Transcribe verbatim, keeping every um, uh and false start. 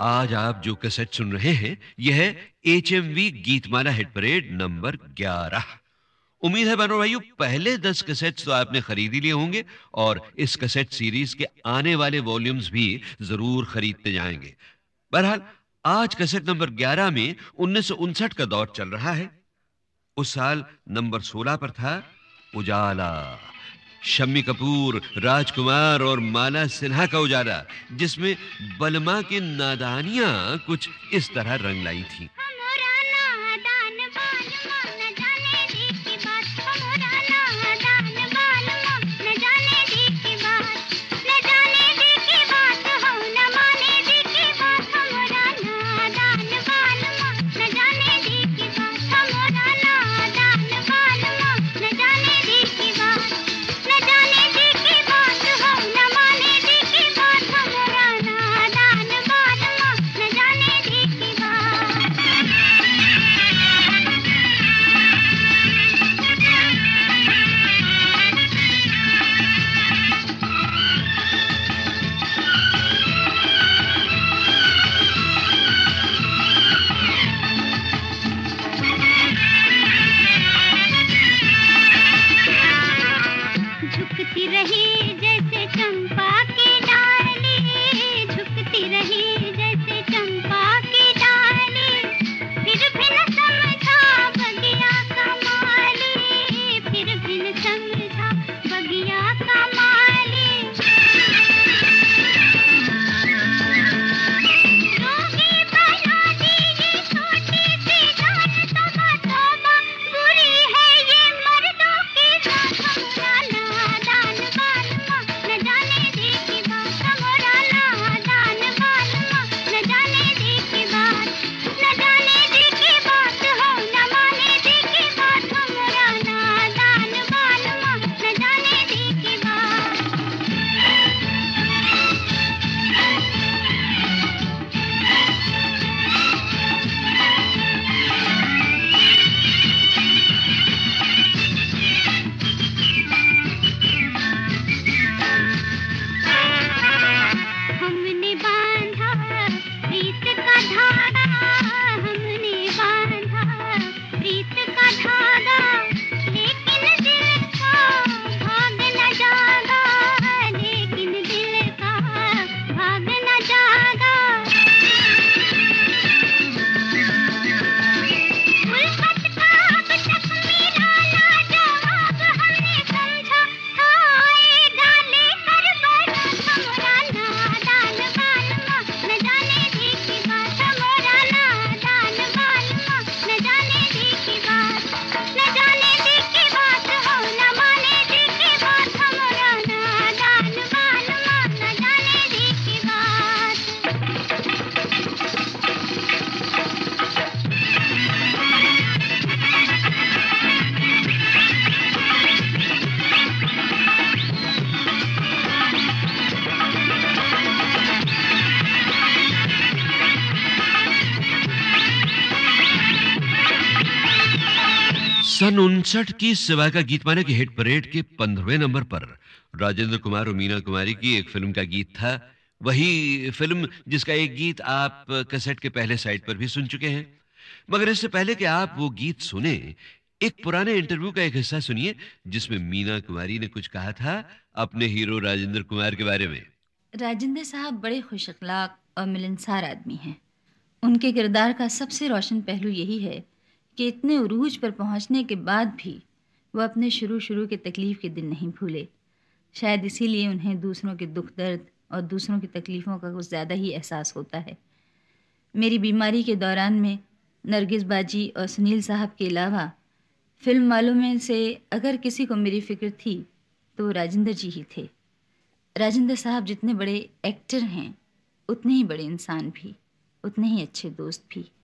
आज आप जो कैसेट सुन रहे हैं, यह है HMV Geetmala hit parade number ग्यारह। उम्मीद है बहनों भाइयों पहले दस कैसेट्स तो आपने खरीद ही लिए होंगे और इस कैसेट सीरीज के आने वाले वॉल्यूम्स भी जरूर खरीदते जाएंगे। बहरहाल आज कैसेट नंबर ग्यारह में उन्नीस सौ उनसठ का दौर चल रहा है। उस साल नंबर सोलह पर था उजाला, शम्मी कपूर, राजकुमार और माला सिन्हा का उजाला, जिसमें बलमा की नादानियां कुछ इस तरह रंग लाई थीं। हमरा नादान बालमा न जाने दी की बात, हमरा नादान बालमा न जाने दी की बात, न जाने दी की बात हो न माने दी की बात, हमरा नादान बालमा न जाने दी की बात, हमरा नादान बालमा न जाने दी की बात, न जाने दी की बात हो न माने दी की बात, हमरा नादान बालमा न जाने दी की बात। झुकती रही जैसे चंपा की डाली, झुकती रही जैसे चंपा की डाली, फिर भी न समझा बगिया का माली, फिर भी न समझा बगिया का माली। रोगी बना दी ये छोटी सी जान, तौबा तौबा बुरी है ये मर्दों की जान, हमरा नादान बालमा न जाने दी की बात, हमरा नादान बालमा न जाने दी की बात, न जाने दी की बात हो न माने दी की बात, हमरा नादान बालमा न जाने दी की बात। हमने बांधा प्रीत का धागा, हमने बांधा प्रीत का धागा, लेकिन दिल का भाग न जागा, लेकिन दिल का भाग न जागा। उल्फत का अब तक मिला लाजवाब, हमने समझा था आएगा लेकर बारात, हमरा नादान बालमा न जाने दी की बात, हमरा नादान बालमा न जाने दी की बात, न जाने दी की बात हो न माने दी की बात, हमरा नादान बालमा न जाने दी की बात। सन उनसठ की सिवा का गीतमाला की हिट परेड के पंद्रहवें नंबर पर राजेंद्र कुमार और मीना कुमारी की एक फिल्म का गीत था। वही फिल्म जिसका एक गीत आप कैसेट के पहले साइड पर भी सुन चुके हैं। मगर इससे पहले कि आप वो गीत सुने, एक पुराने इंटरव्यू का एक हिस्सा सुनिए जिसमें मीना कुमारी ने कुछ कहा था अपने हीरो राजेंद्र कुमार के बारे में। राजेंद्र साहब बड़े खुश अखलाक और मिलनसार आदमी हैं। उनके किरदार का सबसे रोशन पहलू यही है कि इतने उरूज पर पहुंचने के बाद भी वह अपने शुरू शुरू के तकलीफ के दिन नहीं भूले। शायद इसीलिए उन्हें दूसरों के दुख दर्द और दूसरों की तकलीफ़ों का कुछ ज़्यादा ही एहसास होता है। मेरी बीमारी के दौरान में नरगिस बाजी और सुनील साहब के अलावा फिल्म वालों में से अगर किसी को मेरी फ़िक्र थी तो वो राजेंद्र जी ही थे। राजेंद्र साहब जितने बड़े एक्टर हैं, उतने ही बड़े इंसान भी, उतने ही अच्छे दोस्त भी।